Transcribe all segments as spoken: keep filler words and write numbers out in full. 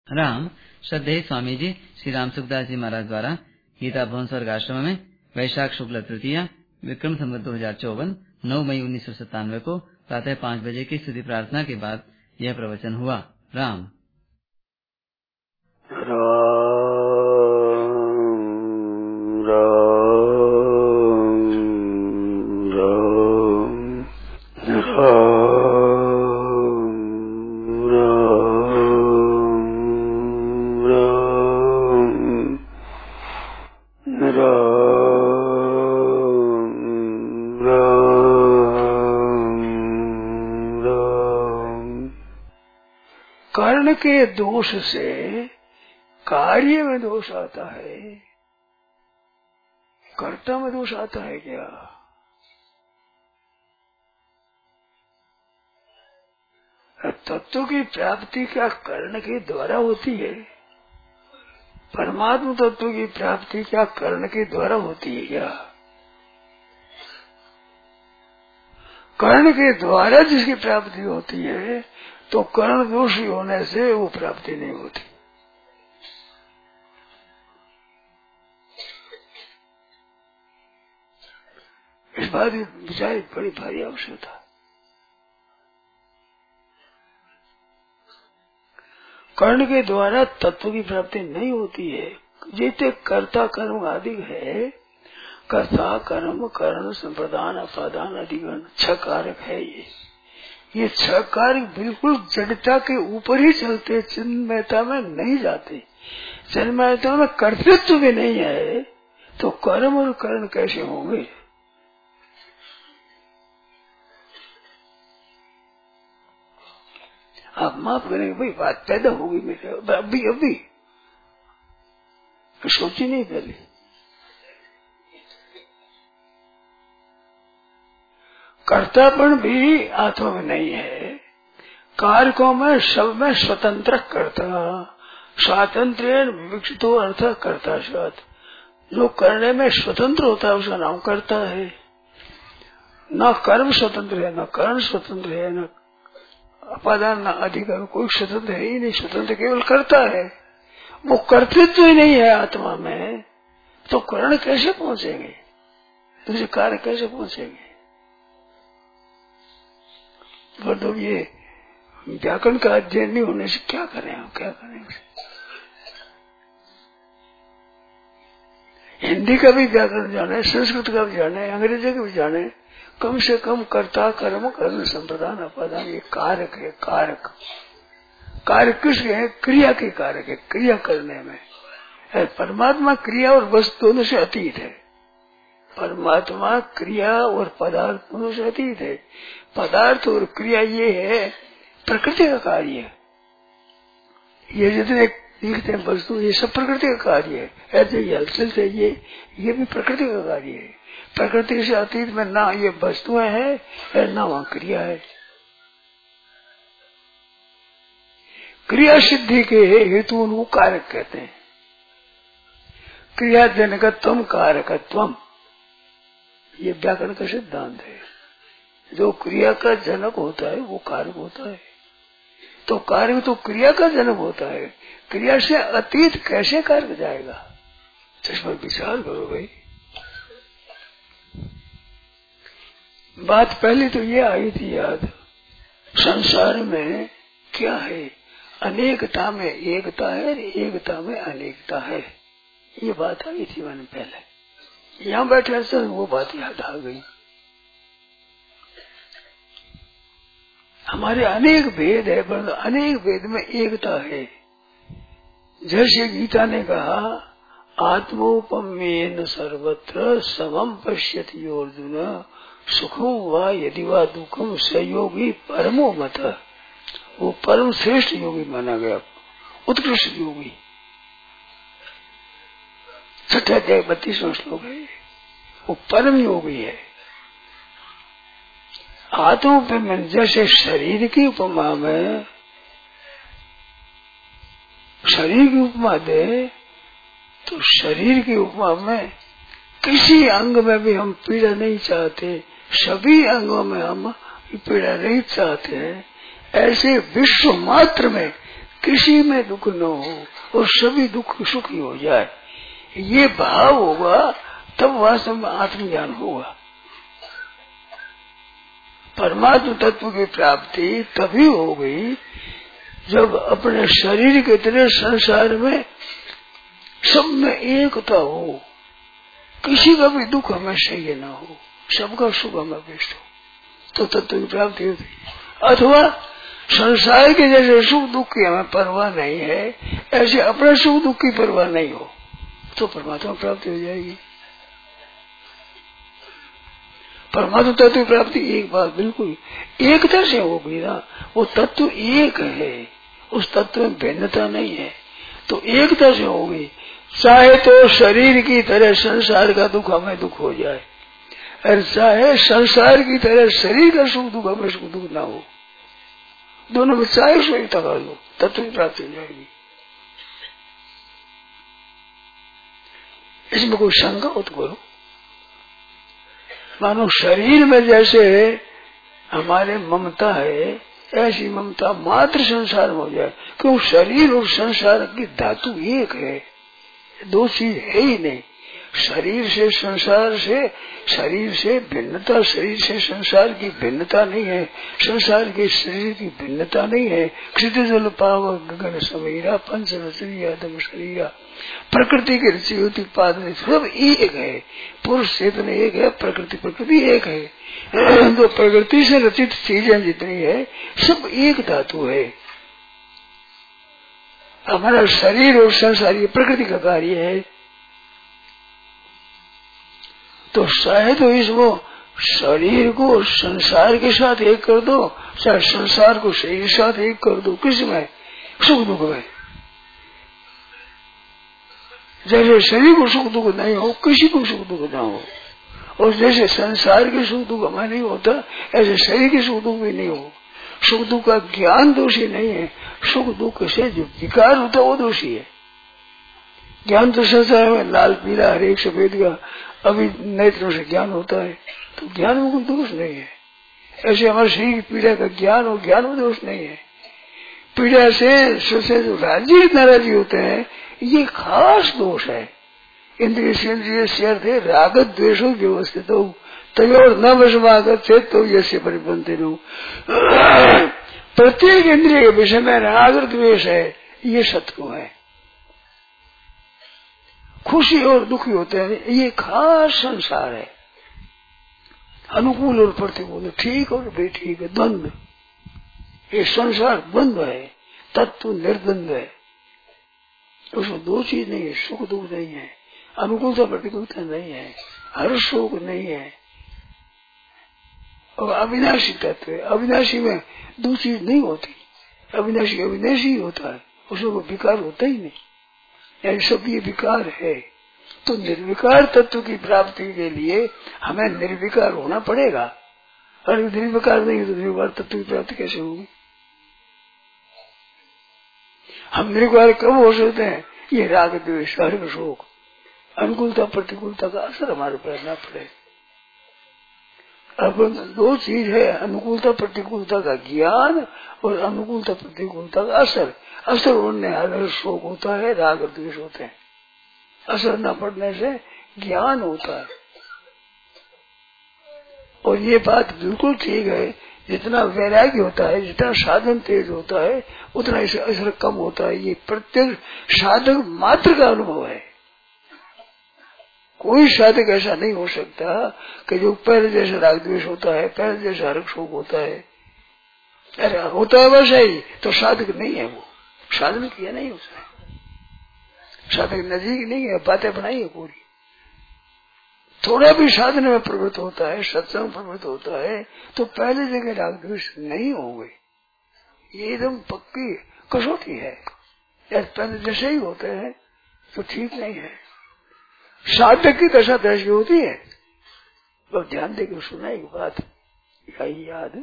राम श्रद्धेय स्वामी जी श्री राम सुखदास जी महाराज द्वारा गीता भवन स्वर्ग आश्रम में वैशाख शुक्ल तृतीया विक्रम संवत दो हजार चौवन नौ मई उन्नीस सौ सत्तानवे को प्रातः पाँच बजे की स्तुति प्रार्थना के बाद यह प्रवचन हुआ। राम कर्ण के दोष से कार्य में दोष आता है, कर्ता में दोष आता है क्या? तत्व की प्राप्ति क्या कर्ण के द्वारा होती है? परमात्मा तत्व की प्राप्ति क्या कर्ण के द्वारा होती है क्या? कर्ण के द्वारा जिसकी प्राप्ति होती है तो कर्ण दोषी होने से वो प्राप्ति नहीं होती। इस बात की विचार बड़ी भारी आवश्यकता। कर्ण के द्वारा तत्व की प्राप्ति नहीं होती है। जितने कर्ता कर्म आदि है, कर्ता कर्म कर्ण संप्रदान अपादान अधिगण छह कारक है। ये ये छह कारक बिल्कुल जड़ता के ऊपर ही चलते, चिन्मयता में नहीं जाते। चिन्मयता में कर्तृत्व भी नहीं है तो कर्म और कर्ण कैसे होंगे? आप माफ करेंगे भाई, बात पैदा होगी मेरे अभी अभी सोची नहीं पहले। कर्तापन भी आत्मा में नहीं है। कारकों में सब में स्वतंत्र कर्ता, स्वातंत्र विकसित अर्थ कर्ता स्वात। जो करने में स्वतंत्र होता है उसका नाम करता है। न कर्म स्वतंत्र है, न कर्ण स्वतंत्र है, न अपादान न अधिकार, कोई स्वतंत्र है ही नहीं। स्वतंत्र केवल करता है। वो कर्तृत्व ही नहीं है आत्मा में तो कर्ण कैसे पहुंचेंगे? दूसरे कार्य कैसे पहुंचेंगे? मतलब ये व्याकरण का अध्ययन नहीं होने से क्या करें हम, क्या करें? हिंदी का भी व्याकरण जाने, संस्कृत का भी जाने, अंग्रेजी का भी जाने, कम से कम कर्ता कर्म कर्ण संप्रदान अपादान ये कारक है। कारक कारक किसके है? क्रिया के कारक है, क्रिया करने में है। परमात्मा क्रिया और वस्तु दोनों से अतीत है। परमात्मा क्रिया और पदार्थ दोनों से अतीत है। पदार्थ और क्रिया ये है प्रकृति का कार्य। ये जितने दिखते हैं वस्तु ये सब प्रकृति का कार्य है। ऐसे ये हलचल से ये ये भी प्रकृति का कार्य है। प्रकृति से अतीत में ना ये वस्तुएं हैं ना वहाँ क्रिया है। क्रिया सिद्धि के हेतु उनको कारक कहते हैं। क्रिया जनकत्वम कारकत्वम ये व्याकरण का सिद्धांत है। जो क्रिया का जनक होता है वो कारक होता है। तो कारक तो क्रिया का जनक होता है। क्रिया से अतीत कैसे कारक जाएगा? इस पर विचार करो भाई। बात पहले तो ये आई थी याद, संसार में क्या है? अनेकता में एकता है, एकता में अनेकता है। ये बात आई थी मैंने पहले। यहाँ बैठे से वो बात याद आ गई। हमारे अनेक भेद है पर अनेक भेद में एकता है। जैसे गीता ने कहा आत्मोपमेन सर्वत्र समम पश्यति अर्जुन सुखम वा यदि वा दुखम सहयोगी परमो मत। वो परम श्रेष्ठ योगी माना गया, उत्कृष्ट योगी। छठा अध्याय बत्तीसवां श्लोक है। वो परम योगी है। आत्मोपम जैसे शरीर की उपमा में, शरीर की उपमा दे तो शरीर की उपमा में किसी अंग में भी हम पीड़ा नहीं चाहते, सभी अंगों में हम पीड़ा नहीं चाहते हैं। ऐसे विश्व मात्र में किसी में दुख न हो और सभी दुख सुखी हो जाए, ये भाव होगा तब वास्तव में आत्मज्ञान होगा। परमात्म तत्व की प्राप्ति तभी हो गई जब अपने शरीर के तरह संसार में सब में एकता हो, किसी का भी दुख हमें सही न हो, सबका सुख हमें बेस्ट हो, तो तत्व की प्राप्ति होती। अथवा संसार के जैसे सुख दुख की हमें परवाह नहीं है, ऐसे अपने सुख दुख की परवाह नहीं हो, तो परमात्मा प्राप्ति हो जाएगी। परमात्मा तत्व की प्राप्ति एक बात बिल्कुल एक तरह से होगी ना, वो तत्व एक है, उस तत्व में भिन्नता नहीं है, तो एक तरह से होगी। चाहे तो शरीर की तरह संसार का दुख हमें दुख हो जाए, और चाहे संसार की तरह शरीर का सुख दुख हमें सुख दुख ना हो, दोनों में चाहे स्वेच्छा कर लो, तत्व की प्राप्ति हो जाएगी। इसमें कोई शंका हो तो करो। मानो शरीर में जैसे हमारे ममता है, ऐसी ममता मात्र संसार में हो जाए, क्यों शरीर और संसार की धातु एक है, दो चीज है ही नहीं। शरीर से संसार से शरीर से भिन्नता, शरीर से संसार की भिन्नता नहीं है, संसार के शरीर की भिन्नता नहीं है। क्षितिजल पावक गगन समीरा पंच रचरिया शरीरा, प्रकृति की रची होती पाद सब एक है, पुरुष चेतन एक है, प्रकृति प्रकृति एक है, तो प्रकृति से रचित चीजें जितनी है सब एक धातु है। हमारा शरीर और संसार ये प्रकृति का कार्य है, तो चाहे तो इसको शरीर को संसार के साथ एक कर दो, चाहे संसार को शरीर के साथ एक कर दो, किसमें सुख दुख में। जैसे शरीर को सुख दुख नहीं हो, किसी को सुख दुख ना हो, और जैसे संसार के सुख दुख हमें नहीं होता, ऐसे शरीर के सुख दुख भी नहीं हो। सुख दुख का ज्ञान दोषी नहीं है, सुख दुख से जो विकार होता है वो दोषी है। ज्ञान तो संसार में लाल पीला हरेक सफेद का अभी नेत्रों से ज्ञान होता है, तो ज्ञान में कोई दोष नहीं है। ऐसे हमारे शरीर की पीड़ा का ज्ञान और ज्ञान में दोष नहीं है। पीड़ा से, से जो राजी नाराजी होते हैं ये खास दोष है। इंद्रिय सेंद्रिय से अर्थ है रागत द्वेषो व्यवस्थित हो, तयोर न वशमागत से तो यसे परिबंधित हो। प्रत्येक इंद्रिय के विषय में राग और द्वेष है, ये शत्रु है। खुशी और दुखी होते हैं, ये खास संसार है। अनुकूल और प्रतिकूल, ठीक और बेठीक, द्वंद्व, ये संसार द्वंद्व है, तत्व निर्द्वंद्व है। उसमें दो चीज नहीं है, सुख दुख नहीं है, अनुकूलता प्रतिकूलता नहीं है, हर शोक नहीं है, और अविनाशी तत्व है। अविनाशी में दो चीज नहीं होती, अविनाशी अविनाशी होता है, उसमें कोई विकार होता ही नहीं। सब ये विकार है, तो निर्विकार तत्व की प्राप्ति के लिए हमें निर्विकार होना पड़ेगा। और निर्विकार नहीं है तो निर्विकार तत्व की प्राप्ति कैसे होगी? हम निर्विकार कब हो सकते हैं? ये राग द्वेष हर्ष शोक अनुकूलता प्रतिकूलता का असर हमारे पर न पड़े। अब दो चीज है, अनुकूलता प्रतिकूलता का ज्ञान और अनुकूलता प्रतिकूलता का असर। असर होने हर्ष शोक होता है, राग द्वेष होते हैं। असर न पड़ने से ज्ञान होता है। और ये बात बिल्कुल ठीक है, जितना वैराग्य होता है, जितना साधन तेज होता है, उतना इसे असर कम होता है। ये प्रत्येक साधक मात्र का अनुभव है। कोई साधक ऐसा नहीं हो सकता कि जो पहले जैसे राग द्वेष होता है, पहले जैसे हर्ष शोक होता है, अरे होता है वैसा ही, तो साधक नहीं है। वो साधन किया नहीं उसने, साधक नजीक नहीं है, बातें बनाई है पूरी। थोड़ा भी साधन में प्रवृत्त होता है, सत्संग प्रवृत्त होता है, तो पहले जगह राग द्वेष नहीं होंगे। ये एकदम पक्की कसौटी है। पहले जैसे ही होते हैं तो ठीक नहीं है। साधक की दशा ऐसी होती है, तो ध्यान देकर सुना एक बात यही याद।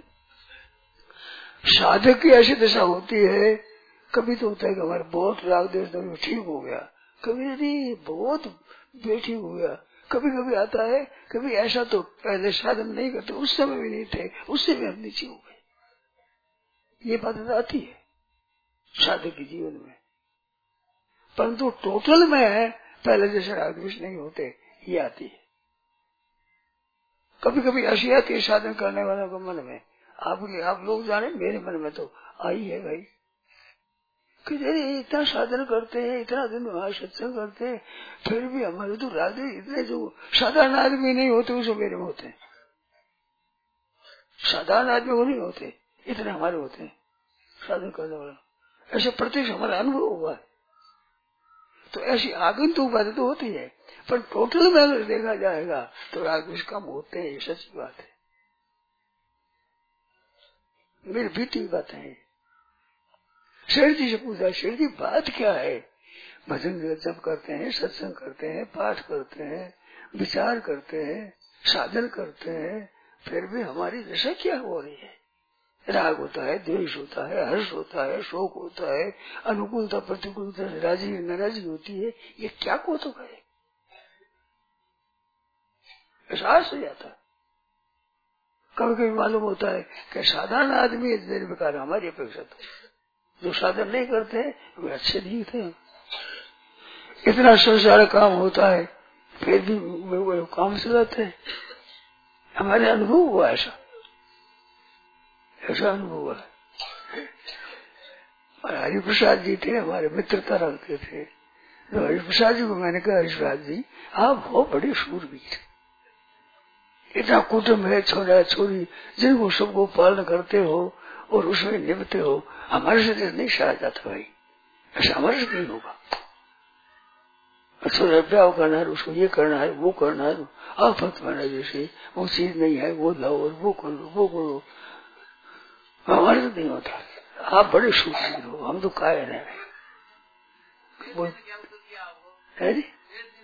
साधक की ऐसी दशा होती है, कभी तो होता है कि हमारे बहुत राग द्वेष ठीक हो गया, कभी यदि बहुत बेठी हो गया, कभी कभी आता है कभी ऐसा तो पहले साधन नहीं करते, उस समय भी नहीं थे, उससे भी हम नीचे हो गए। ये बात आती है। साधक के जीवन में। परंतु टोटल में पहले जैसे राग द्वेष नहीं होते, ये आती है। कभी कभी ऐसी आती है साधन करने वालों को मन में, आप आप लोग जाने, मेरे मन में तो आई है भाई कि इतना साधन करते हैं, इतना दिन वहां सत्संग करते हैं, फिर भी हमारे तो राग द्वेष इतने जो साधारण आदमी नहीं होते उसे मेरे में होते हैं। साधारण आदमी वो नहीं होते, इतने हमारे होते हैं साधन करने वाला। ऐसे प्रत्यक्ष हमारा अनुभव हुआ है। तो ऐसी आगंतुक बातें तो होती है, पर टोटल में अगर देखा जाएगा तो राग द्वेष कम होते हैं, ये सच्ची बात है, मेरी बीती हुई बात है। शेर जी से पूछा, शेर जी बात क्या है? भजन जब करते हैं, सत्संग करते हैं, पाठ करते हैं, विचार करते हैं, साधन करते हैं, फिर भी हमारी दशा क्या हो रही है? राग होता है, द्वेष होता है, हर्ष होता है, शोक होता है, अनुकूलता प्रतिकूलता, राजी नाराजगी होती है, ये क्या कौतुक है? एहसास हो जाता है। कभी कभी मालूम होता है कि साधारण आदमी देर बेकार हमारी अपेक्षा तो जो साधन नहीं करते वे अच्छे नहीं थे। इतना संसार काम होता है फिर भी वे, वे काम से जाते हैं। हमारे अनुभव हुआ ऐसा ऐसा अनुभव हुआ। और हरिप्रसाद जी थे, हमारे मित्रता रखते थे। तो हरिप्रसाद जी को मैंने कहा, हरिप्रसाद जी आप हो बड़े शूरवीर, इतना कुटुंब है, छोरा छोरी जिनको सबको पालन करते हो और उसमें निभते हो, हमारे से नहीं सहा जाता भाई, ऐसा हमारे से नहीं होगा। अच्छा ब्याह करना है, उसको ये करना है, वो करना है, आप मत माना जैसे वो चीज नहीं है वो लाओ और वो करो वो करो, हमारे से नहीं होता। आप बड़े शूरवीर हो, हम तो कायर है। वो है जी,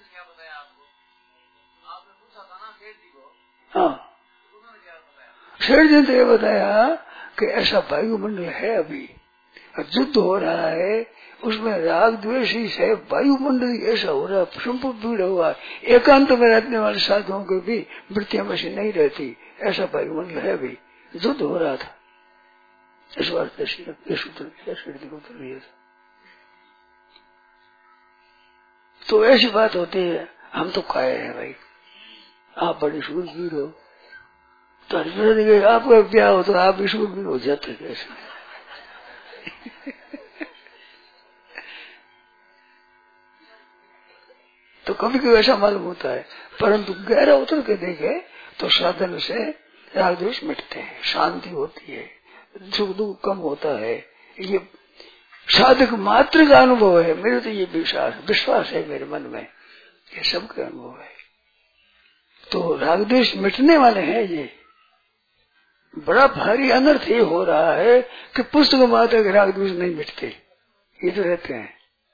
हाँ शेर जी ने तो ये बताया कि ऐसा वायुमंडल है, अभी युद्ध हो रहा है, उसमें राग द्वेष ही है, वायुमंडल ऐसा हो रहा है, संपूर्ण भीड़ हुआ, एकांत में रहने वाले साधुओं को भी वृत्तियां वैसी नहीं रहती, ऐसा वायुमंडल है, अभी युद्ध हो रहा था। इस बार उत्तर दिया था। तो ऐसी बात होती है, हम तो कायर है भाई, आप बड़ी शूरवीर हो। तो हरिप्रसाद आपका ब्याह हो तो आप भी शूरवीर हो जाते कैसे? तो कभी कभी ऐसा मालूम होता है, परंतु गहरा उतर के देखे तो साधन से राग द्वेष मिटते हैं, शांति होती है, सुख दुख कम होता है। ये साधक मात्र का अनुभव है, मेरे तो ये विश्वास विश्वास है मेरे मन में, ये सबका अनुभव है। तो राग द्वेष मिटने वाले हैं। ये बड़ा भारी अनर्थ ये हो रहा है कि पुस्तक माता के राग द्वेष नहीं मिटते, ये तो रहते हैं।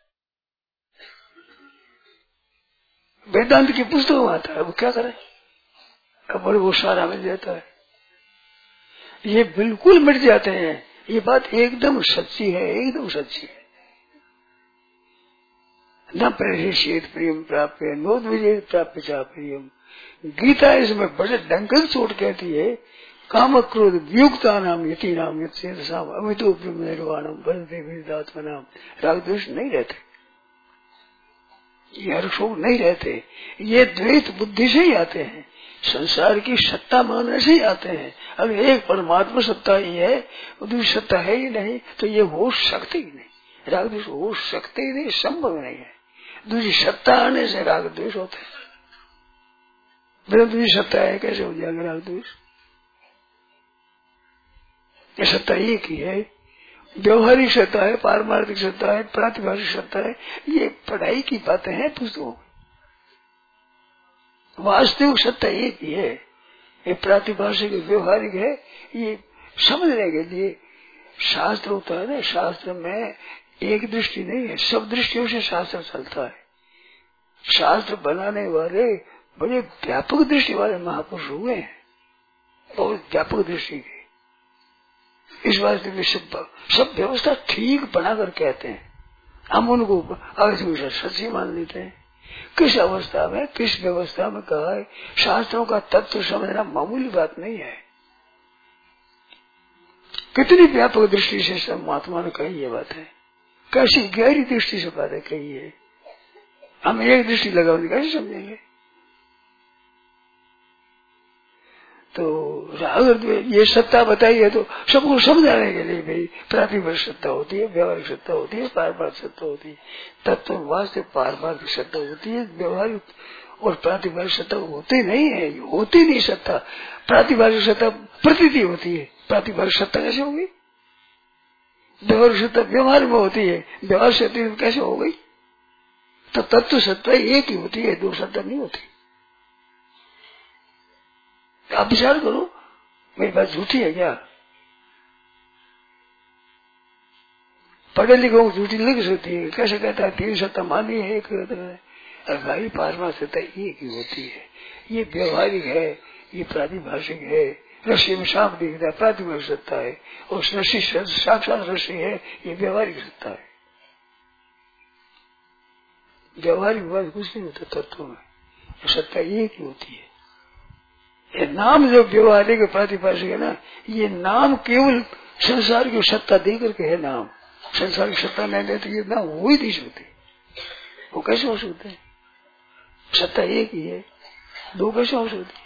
वेदांत की पुस्तक माता है, वो क्या करे, अब बड़े वो सारा मिल जाता है, ये बिल्कुल मिट जाते हैं। ये बात एकदम सच्ची है, एकदम सच्ची है। न परिषेद प्रियम प्राप्त नोद विजय प्राप्त चा प्रियम। गीता इसमें बड़े डंकन चोट कहती है, काम क्रोध वियुक्ता नाम यति नाम यम अमितो ब्रह्म निर्वाणम बलते विदात्म नाम। राग द्वेष नहीं रहते, ये हर्षोग नहीं रहते, ये द्वैत बुद्धि से ही आते हैं, संसार की सत्ता मानने से ही आते हैं। अगर एक परमात्मा सत्ता ही है, दूसरी सत्ता है ही नहीं, तो ये हो सकते ही नहीं, राग द्वेष हो सकते ही नहीं, संभव नहीं है। दूसरी सत्ता आने से राग द्वेष होते हैं, बिना दूसरी सत्ता है कैसे हो जाएगा राग द्वेष? ये सत्ता एक ही है, व्यवहारिक सत्ता है, पारमार्थिक सत्ता है, प्रातिभाषिक सत्ता है, ये पढ़ाई की बातें हैं पुस्तकों। वास्तविक सत्ता एक ही है, ये प्रातिभाषिक व्यवहारिक है। ये समझने के लिए शास्त्र होता है ना, शास्त्र में एक दृष्टि नहीं है, सब दृष्टियों से शास्त्र चलता है। शास्त्र बनाने वाले बड़े व्यापक दृष्टि वाले महापुरुष हुए हैं, बहुत व्यापक दृष्टि के। इस वास्ते भी सब सब व्यवस्था ठीक बनाकर कहते हैं, हम उनको अवश्य सच्ची मान लेते हैं। किस अवस्था में किस व्यवस्था में कहा है, शास्त्रों का तत्व समझना मामूली बात नहीं है। कितनी व्यापक दृष्टि से सब महात्मा ने कही ये बात है। कैसी गहरी दृष्टि से बातें कही है। हम एक दृष्टि लगाओगे कैसे समझेंगे? तो अगर ये सत्ता बताई है तो सबको समझाने के लिए भाई प्रातिभाषिक सत्ता होती है, व्यवहारिक सत्ता होती है, पारमार्थिक सत्ता होती है। तत्व वास्तव पारमार्थिक सत्ता होती है, व्यवहारिक और प्रातिभाषिक सत्ता होती नहीं है, होती नहीं सत्ता। प्रातिभाषिक सत्ता प्रतीति होती है, प्रातिभाषिक सत्ता कैसे होगी? व्यवहारिक सत्ता व्यवहार में होती है, व्यवहार सत्ता कैसे हो गई? तो तत्व सत्ता एक ही होती है, दो सत्ता नहीं होती। आप विचार करो, मेरी बात झूठी है क्या? पढ़े लिखे को झूठी लग सकती है, कैसे कहता है तीन सत्ता मानी है, एक है भाई पारमार्थिक सत्ता एक ही होती है। ये व्यवहारिक है, ये प्रातिभाषिक है, रस्सी में सांप दिखता है प्रातिभाषिक सत्ता है, और रस्सी साक्षात रस्सी है, ये व्यवहारिक सत्ता है। व्यवहारिक बात कुछ नहीं होता तत्व में, सत्ता एक ही होती है। ये नाम जो व्यवहारिक प्रातिभाषिक है ना, ये नाम केवल संसार की सत्ता दे करके है नाम। संसार की सत्ता नहीं देते ये नाम हो ही नहीं सकते। वो कैसे हो सकते हैं? सत्ता एक ही है, दो कैसे हो सकती?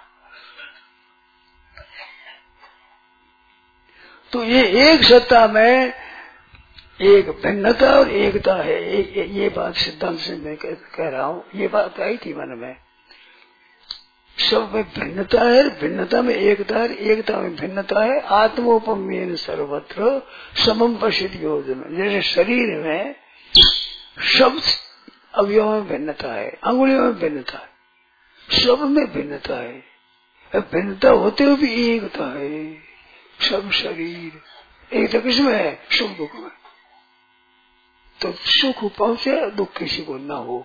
तो ये एक सत्ता में एक भिन्नता और एकता है। ए, ये बात सिद्धांत से मैं कह, कह रहा हूँ, ये बात आई थी मन में। सब में भिन्नता है, भिन्नता में एकता है, एकता में भिन्नता है। आत्मोपमेन सर्वत्र समम पश्यति योजन। जैसे शरीर में सब अवयवों में भिन्नता है, अंगुलियों में भिन्नता है, सब में भिन्नता है। भिन्नता होते हुए भी एकता है। सब शरीर एकता किसमें है? सुख दुख में। तो सुख पहुंचे, दुख किसी को न हो।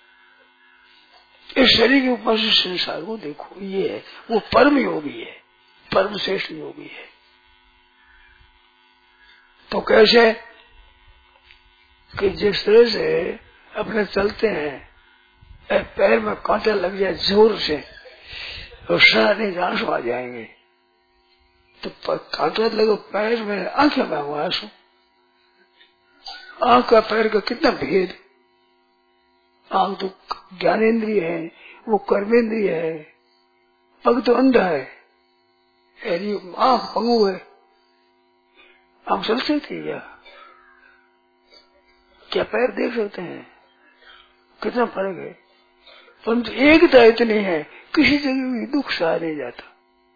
इस शरीर के ऊपर से संसार को देखो, ये है वो परम योगी है, परम श्रेष्ठ योगी है। तो कैसे कि जिस तरह से अपने चलते हैं, पैर में कांटा लग जाए जोर से और सारे आंसू आ जाएंगे, तो कांटा लगे पैर में, आंखें में हुआ आंसू। आंख का पैर का कितना भेद। आंख तो ज्ञानेन्द्रिय है, वो कर्मेंद्रिय है, पग तो अंधा है, यदि आंख पंगु है, आप चल सकते क्या? क्या पैर देख सकते हैं? कितना फर्क है। परंतु एकता इतनी है, किसी जगह भी दुख सहा नहीं जाता।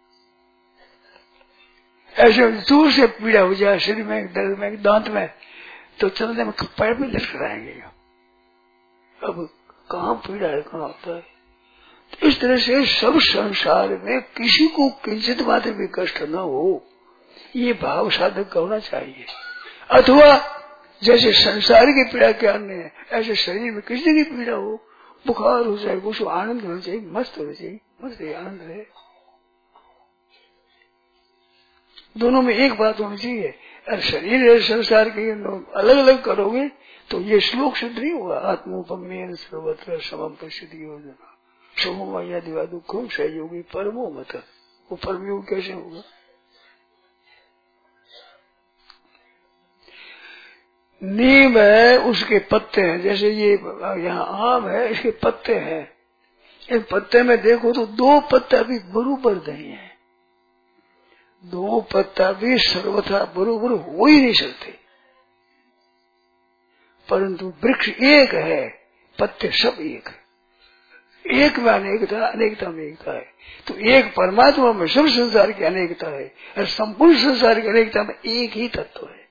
ऐसे दूर से पीड़ा हो जाए शरीर में, दर्द में, दांत में, तो चलने में पैर में लटकाएंगे। अब कहाँ पीड़ा है, कहाँ होता है। तो इस तरह से सब संसार में किसी को किंचित मात्र भी कष्ट न हो, ये भाव साधक का होना चाहिए। अथवा जैसे संसार की पीड़ा के अन्य है, ऐसे शरीर में किसी की पीड़ा हो, बुखार हो जाए, कुछ आनंद होना चाहिए, मस्त होना चाहिए, मस्त है, आनंद है। दोनों में एक बात होनी चाहिए। अगर शरीर है संसार के अलग अलग करोगे तो ये श्लोक सिद्ध नहीं होगा। आत्मोपमेन सर्वत्र समम पश्यति योजना समो यदिवा दुखम सहयोगी परमो मत। वो परमयोग कैसे होगा? नीम है, उसके पत्ते हैं, जैसे ये यहाँ आम है, इसके पत्ते हैं। इन पत्ते में देखो तो दो पत्ता भी बरूबर नहीं है, दो पत्ता भी सर्वथा बरोबर हो ही नहीं सकते। परंतु वृक्ष एक है, पत्ते सब एक है। एक में अनेकता, अनेकता में एकता है। तो एक परमात्मा में सब संसार की अनेकता है और संपूर्ण संसार की अनेकता में एक ही तत्व है,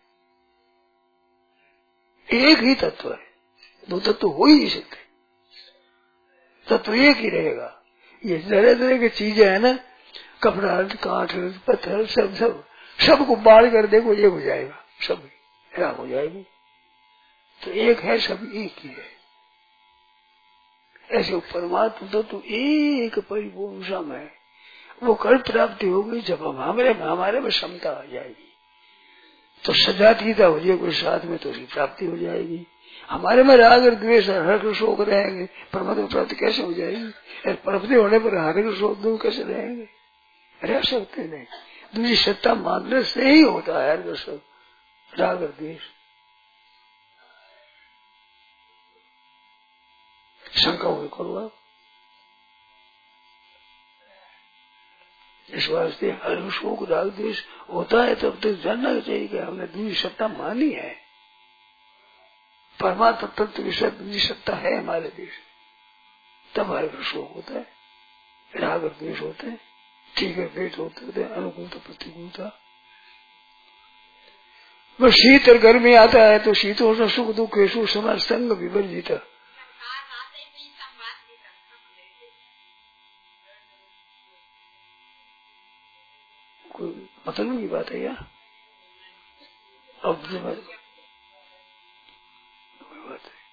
एक ही तत्व है। दो तत्व हो ही नहीं सकते, तत्व एक ही रहेगा। ये तरह तरह की चीजें है ना, कपड़ा, कांच, पत्थर, सब सब सबको बाढ़ कर देखो, एक हो जाएगा, सब राख हो जाएगी। तो एक है, सब एक ही है। ऐसे परमात्मा तो, तो एक परिपूर्ण सम है। वो कल प्राप्ति होगी जब हम हमारे हमारे में क्षमता आ जाएगी, तो सजातीयता हो जाएगी, कोई साथ में तो उसकी प्राप्ति हो जाएगी। हमारे में राग और द्वेष हर शोक रहेंगे, परमात्मा प्राप्ति कैसे हो जाएगी? प्राप्ति होने पर हर शोक दूर कैसे रहेंगे? रह सकते नहीं। दूसरी सत्ता मानने से ही होता है हर शोक, राग और द्वेष। शंका हुई करो आप। इस वास्ते हर शोक राग द्वेष होता है तब तक जानना चाहिए कि हमने दूसरी सत्ता मानी है। परमात्मा तत्व की दूसरी सत्ता है हमारे देश, तब हर शोक होता है, राग और द्वेष होते हैं, ठीक है द्वेष होते हैं, अनुकूलता प्रतिकूलता। बस शीत और गर्मी आता है तो शीतों से सुख दुख हेतु समाज संग विवर्जित। कोई मतलब की बात है यार, अब कोई बात है।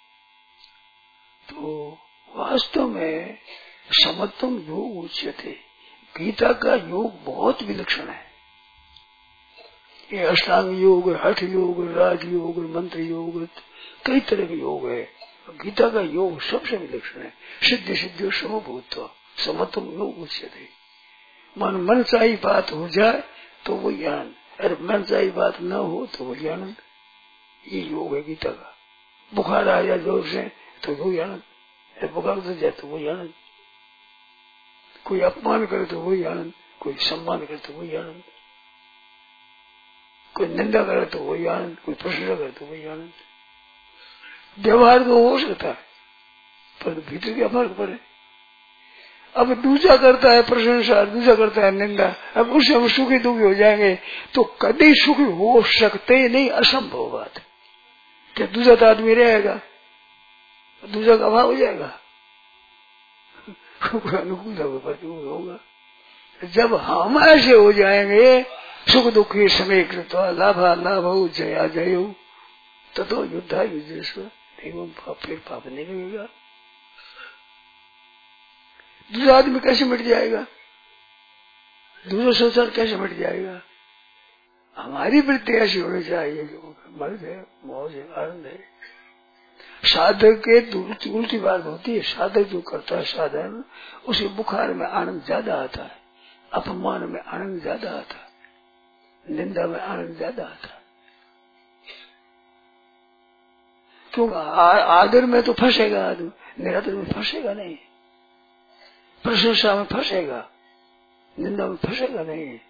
तो वास्तव में समत्वम योग उच्यते, गीता का योग बहुत विलक्षण है। ये अष्टांग योग, हठ योग, राज योग, मंत्र योग, कई तरह के योग है। गीता का योग सबसे विलक्षण है। सिद्धि सिद्धि समभूत समत्वम योग उच्यते। मन मन चाही बात हो जाए तो वो ज्ञान, अरे मन चाही बात न हो तो वो ज्ञान। ये योग है गीता का। बुखार आ जाए जोर से तो वो आनंद, अरे बुखार उतर जाए तो वही आनंद। कोई अपमान करे तो वही आनंद, कोई सम्मान करे तो वही आनंद, कोई निंदा करे तो वही आनंद, कोई प्रशंसा करे तो वही आनंद। व्यवहार तो हो सकता है पर भीतर क्या फर्क पड़े। अब दूसरा करता है प्रशंसा, दूसरा करता है निंदा, अब उससे हम सुखी दुखी हो जाएंगे तो कभी सुखी हो सकते नहीं, असंभव बात है। क्या दूसरा तो आदमी रहेगा, दूसरा का अभाव हो जाएगा, अनुकूल प्रतिकूल होगा। जब हम ऐसे हो जाएंगे सुख दुखी समय कृत्वा लाभा लाभ जया जय तो, तो युद्धा युद्धेश्वर फिर पाप नहीं लगेगा। दूसरा आदमी कैसे मिट जाएगा, दूसरा संसार कैसे मिट जाएगा। हमारी वृत्ति ऐसी होनी चाहिए जो मर्द है, मौज है, आनंद है। साधक के उल्टी बात होती है, साधक जो करता है साधन उसे बुखार में आनंद ज्यादा आता है, अपमान में आनंद ज्यादा आता है, निंदा में आनंद ज्यादा आता है। क्योंकि आदर में तो फंसेगा आदमी, निरादर में फंसेगा नहीं, प्रशंसा में फंसेगा, निंदा में फंसेगा नहीं।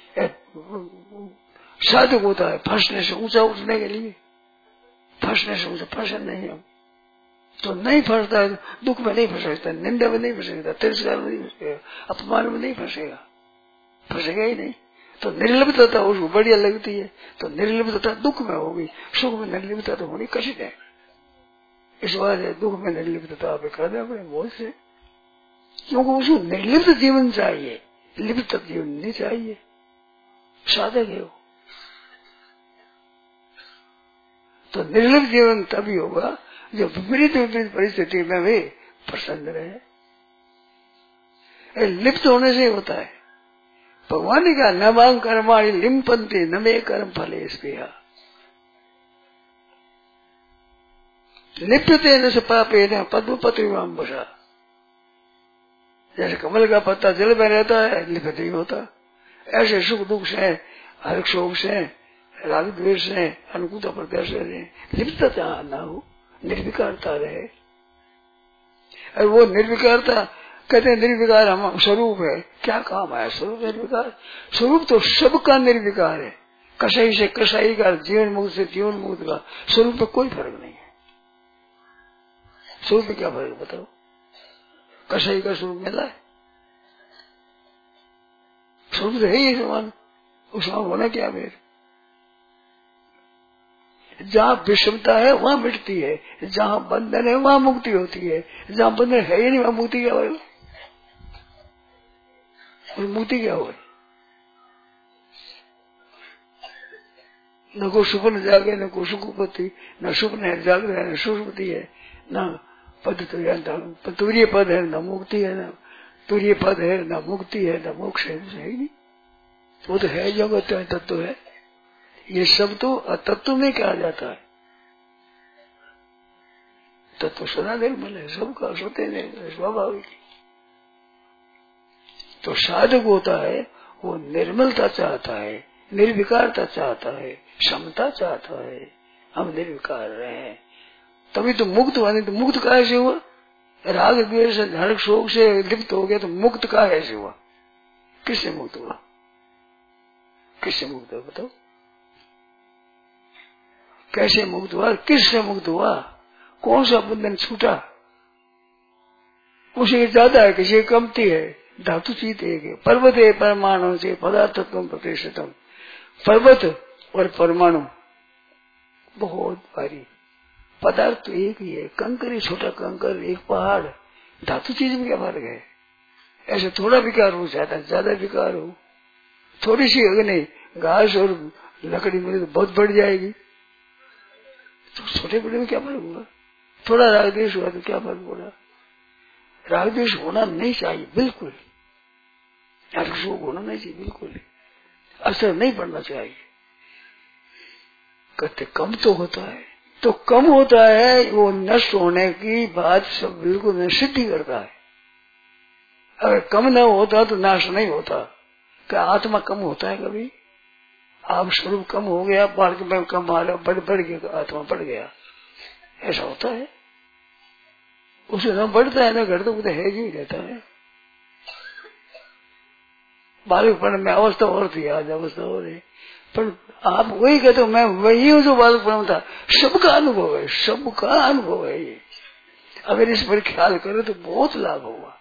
साधक होता है फंसने से ऊंचा उठने के लिए, फंसने से ऊंचा फंसे नहीं हम तो नहीं फंसता है, दुख में नहीं फंस सकता, निंदा में नहीं फंस सकता, तिरस्कार में नहीं फंसेगा, अपमान में नहीं फंसेगा, फंसेगा ही नहीं। तो निर्लिप्तता उसको बढ़िया लगती है, तो निर्लिप्तता दुख में होगी, सुख में निर्लिप्तता तो होनी कष्ट है। इस बार दुख में निर्लिप्तता आप कर दे अपने बोझ से, क्योंकि उसको निर्लिप्त जीवन चाहिए, लिप्त जीवन नहीं चाहिए। साधक है वो तो निर्लिप्त जीवन तभी होगा जब विपरीत विपरीत परिस्थिति में वे प्रसन्न रहे। लिप्त होने से होता है। भगवान ने कहा न मांग कर्माणि लिम्पन्ते न मे कर्म फले स्पेहा। लिप्यते न पापे न पद्म पत्रिमाम बसा। जैसे कमल का पत्ता जल में रहता है, लिप्त नहीं होता, ऐसे सुख दुख से, हर्ष शोक से, राग द्वेष से, अनुकूलता प्रत्याश से लिप्तता न हो, निर्विकारता रहे। और वो निर्विकारता कहते हैं निर्विकार हम स्वरूप है, क्या काम है स्वरूप निर्विकार। स्वरूप तो सबका निर्विकार है, कसाई से कसाई का, जीवन मुक्त से जीवन मुक्त का, स्वरूप में कोई फर्क नहीं है। स्वरूप में क्या फर्क बताओ, कसाई का स्वरूप मिला है, स्वरूप तो है ही समान, उसमें होना क्या मेरे। जहाँ विषमता है वहाँ मिटती है, जहाँ बंधन है वहाँ मुक्ति होती है, जहाँ बंधन है ही नहीं वहाँ मुक्ति क्या होगी, मुक्ति क्या होगी। न को सुपन जागे न को सुखपति, न सुपन है जागृत है न सुषुप्ति है, न पद तो तुरीय पद है न मुक्ति है, न तुरीय पद है न मुक्ति है न मोक्ष है, है नहीं। वो तो है जगत है, तत्व है। ये सब तो अतत्व में कहा जाता है, तत्व सदा निर्मल है, सबका सोते निर्मल स्वाभाविक। तो साधक होता है वो निर्मलता चाहता है, निर्विकारता चाहता है, समता चाहता है। हम निर्विकार रहे हैं तभी तो मुक्त हुआ, नहीं तो मुक्त कैसे हुआ, राग द्वेष नरक शोक से लिप्त हो गया तो मुक्त का ऐसे हुआ? किससे मुक्त हुआ? किससे मुक्त हुआ बताओ? कैसे मुक्त हुआ? किससे मुक्त हुआ? कौन सा बंधन छूटा? उसे ज्यादा है, किसी कमती है। धातु चीत एक है। पर्वत है परमाणु से पदार्थत्व प्रतिष्ठितम। पर्वत और परमाणु बहुत भारी, पदार्थ तो एक ही है। कंकर ही छोटा कंकर, एक पहाड़। धातु चीज में क्या फर्क है? ऐसे थोड़ा विकार हो जाता है, ज्यादा विकार हो। थोड़ी सी अग्नि घास और लकड़ी मिले तो बहुत बढ़ जाएगी। तो छोटे बड़े में क्या फर्क हुआ? थोड़ा राग द्वेष हुआ तो क्या फर्क पड़ा? राग द्वेष होना नहीं चाहिए बिल्कुल। नरक शोक होना नहीं चाहिए बिल्कुल। असर नहीं पड़ना चाहिए। कहते कम तो होता है, तो कम होता है, वो नष्ट होने की बात सब बिल्कुल सिद्धि करता है। अगर कम न होता तो नाश नहीं होता। क्या आत्मा कम होता है कभी? आप स्वरूप कम हो गया, बाढ़ के कम आ रहा, बढ़ बढ़ गया, आत्मा बढ़ गया, ऐसा होता है? उसे न बढ़ता है न घटता, वो तो है ही रहता है। बालकपन में अवस्था और थी, आज अवस्था और है। पर आप वही कहते हो, मैं वही हूँ जो बालकपन था। सबका अनुभव है, सबका अनुभव है ये। अगर इस पर ख्याल करो तो बहुत लाभ होगा।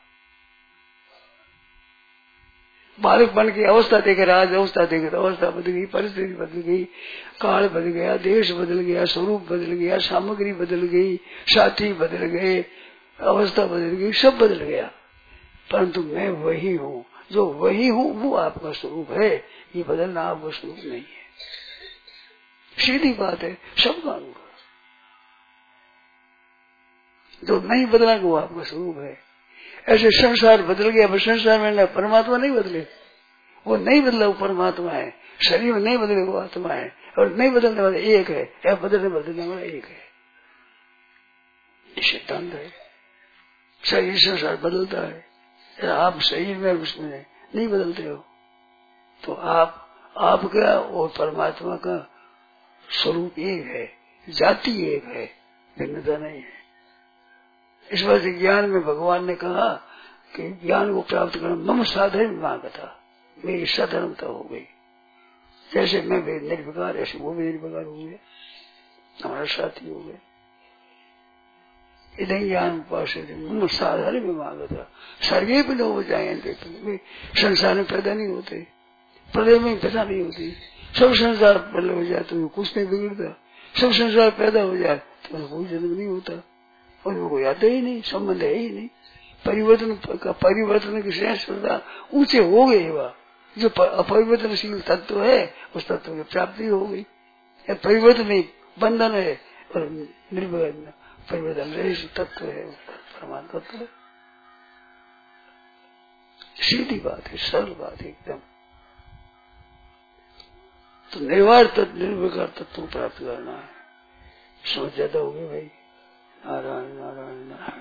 बालकपन की अवस्था देखे, आज अवस्था देखे तो अवस्था बदल गई, परिस्थिति बदल गई, काल बदल गया, देश बदल गया, स्वरूप बदल गया, सामग्री बदल गई, साथी बदल गए, अवस्था बदल गई, सब बदल गया। परंतु मैं वही हूँ, जो वही हूँ वो आपका स्वरूप है। ये बदलना आपका स्वरूप नहीं है। सीधी बात है, सबका अनुभव। जो नहीं बदला वो आपका स्वरूप है। ऐसे संसार बदल गया, पर संसार में न परमात्मा नहीं बदले, वो नहीं बदला, वो परमात्मा है। शरीर में नहीं बदले, वो आत्मा है। और नहीं बदलने वाला एक है, या बदलने बदलने वाला एक है। ये सिद्धांत है। शरीर संसार बदलता है, आप शरीर में उसमें नहीं बदलते हो, तो आप आपका और परमात्मा का स्वरूप एक है, जाति एक है, भिन्नता नहीं है। इस वजह से ज्ञान में भगवान ने कहा कि ज्ञान को प्राप्त करना मम साधन मांगा था, मेरी साधर्मता हो गई। जैसे मैं भी निर्विकार, ऐसे वो भी निर्विकार हो गए, हमारा साथी हो गए। इधर ज्ञान उपास मम साधन में मांगा था। सर्वे भी लोग जाए, संसार में पैदा नहीं होते, प्रलय में पैदा नहीं होती। सब संसार प्रलय हो जाए तो कुछ नहीं बिगड़ता। सब संसार पैदा हो जाए तो कोई जन्म नहीं होता, और वो कोई आता ही नहीं, संबंध है ही नहीं। परिवर्तन का परिवर्तन की श्रेष्ठता ऊंचे हो गए। वह जो अपरिवर्तनशील तत्व है उस तत्व की प्राप्ति हो गई। परिवर्तन नहीं, बंधन है, और निर्विघ्न परिवर्तन रहित तत्व है, परमात्मा तत्व है। सीधी बात है, सरल बात है एकदम। तो निर्वाण तत्व, निर्विकार तत्व प्राप्त करना है। समझ ज्यादा होगी भाई। नारायण नारायण नारायण।